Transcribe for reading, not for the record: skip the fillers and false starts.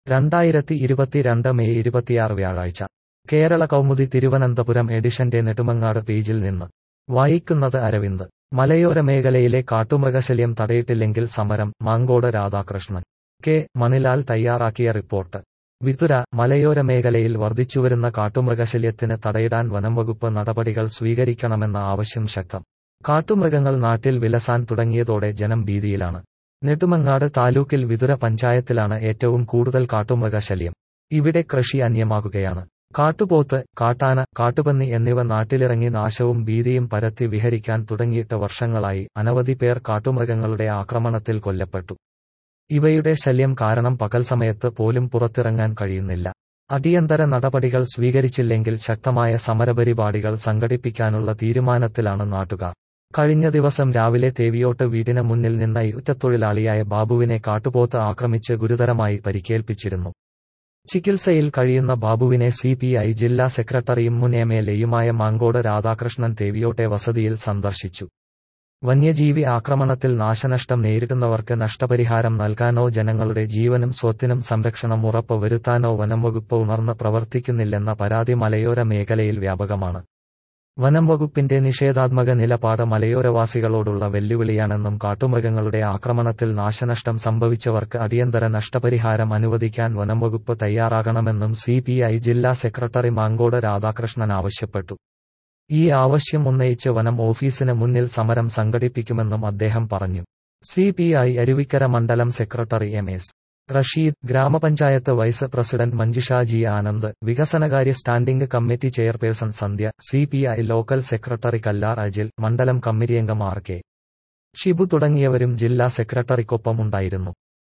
2022 May 26 വ്യാഴാഴ്ച കേരള കൗമുദി തിരുവനന്തപുരം എഡിഷന്റെ നെടുമങ്ങാട് പേജിൽ നിന്ന് വായിക്കുന്നത് അരവിന്ദ്. മലയോര മേഖലയിലെ കാട്ടുമൃഗശല്യം തടയിട്ടില്ലെങ്കിൽ സമരം, മാങ്കോട് രാധാകൃഷ്ണൻ. കെ. മണിലാൽ തയ്യാറാക്കിയ റിപ്പോർട്ട്. വിതുര. മലയോര മേഖലയിൽ വർദ്ധിച്ചുവരുന്ന കാട്ടുമൃഗശല്യത്തിന് തടയിടാൻ വനംവകുപ്പ് നടപടികൾ സ്വീകരിക്കണമെന്ന ആവശ്യം ശക്തം. കാട്ടുമൃഗങ്ങൾ നാട്ടിൽ വിലസാൻ തുടങ്ങിയതോടെ ജനം ഭീതിയിലാണ്. നെടുമങ്ങാട് താലൂക്കിൽ വിതുര പഞ്ചായത്തിലാണ് ഏറ്റവും കൂടുതൽ കാട്ടുമൃഗശല്യം. ഇവിടെ കൃഷി അന്യമാകുകയാണ്. കാട്ടുപോത്ത്, കാട്ടാന, കാട്ടുപന്നി എന്നിവ നാട്ടിലിറങ്ങി നാശവും ഭീതിയും പരത്തി വിഹരിക്കാൻ തുടങ്ങിയിട്ട് വർഷങ്ങളായി. അനവധി പേർ കാട്ടുമൃഗങ്ങളുടെ ആക്രമണത്തിൽ കൊല്ലപ്പെട്ടു. ഇവയുടെ ശല്യം കാരണം പകൽ സമയത്ത് പോലും പുറത്തിറങ്ങാൻ കഴിയുന്നില്ല. അടിയന്തര നടപടികൾ സ്വീകരിച്ചില്ലെങ്കിൽ ശക്തമായ സമരപരിപാടികൾ സംഘടിപ്പിക്കാനുള്ള തീരുമാനത്തിലാണ് നാട്ടുകാർ. കഴിഞ്ഞ ദിവസം രാവിലെ തേവിയോട്ട് വീടിന് മുന്നിൽ നിന്ന യുദ്ധത്തൊഴിലാളിയായ ബാബുവിനെ കാട്ടുപോത്ത് ആക്രമിച്ച് ഗുരുതരമായി പരിക്കേൽപ്പിച്ചിരുന്നു. ചികിത്സയിൽ കഴിയുന്ന ബാബുവിനെ CPI ജില്ലാ സെക്രട്ടറിയും മുൻ MLAയുമായ മാങ്കോട് രാധാകൃഷ്ണൻ തേവിയോട്ടെ വസതിയിൽ സന്ദർശിച്ചു. വന്യജീവി ആക്രമണത്തിൽ നാശനഷ്ടം നേരിടുന്നവർക്ക് നഷ്ടപരിഹാരം നൽകാനോ ജനങ്ങളുടെ ജീവനും സ്വത്തിനും സംരക്ഷണം ഉറപ്പ് വരുത്താനോ വനംവകുപ്പ് ഉണർന്ന് പ്രവർത്തിക്കുന്നില്ലെന്ന പരാതി മലയോര മേഖലയിൽ വ്യാപകമാണ്. വനംവകുപ്പിന്റെ നിഷേധാത്മക നിലപാട് മലയോരവാസികളോടുള്ള വെല്ലുവിളിയാണെന്നും കാട്ടുമൃഗങ്ങളുടെ ആക്രമണത്തിൽ നാശനഷ്ടം സംഭവിച്ചവർക്ക് അടിയന്തര നഷ്ടപരിഹാരം അനുവദിക്കാൻ വനംവകുപ്പ് തയ്യാറാകണമെന്നും CPI ജില്ലാ സെക്രട്ടറി മാങ്കോട് രാധാകൃഷ്ണൻ ആവശ്യപ്പെട്ടു. ഈ ആവശ്യം ഉന്നയിച്ച് വനം ഓഫീസിന് മുന്നിൽ സമരം സംഘടിപ്പിക്കുമെന്നും അദ്ദേഹം പറഞ്ഞു. CPI അരുവിക്കര മണ്ഡലം സെക്രട്ടറി MS റഷീദ്, ഗ്രാമപഞ്ചായത്ത് vice president Manjusha G Anand, വികസനകാര്യ standing committee chairperson Sandhya, CPI local secretary Kallar Ajil, മണ്ഡലം കമ്മിറ്റിയംഗം RK ഷിബു തുടങ്ങിയവരും ജില്ലാ സെക്രട്ടറിക്കൊപ്പം ഉണ്ടായിരുന്നു.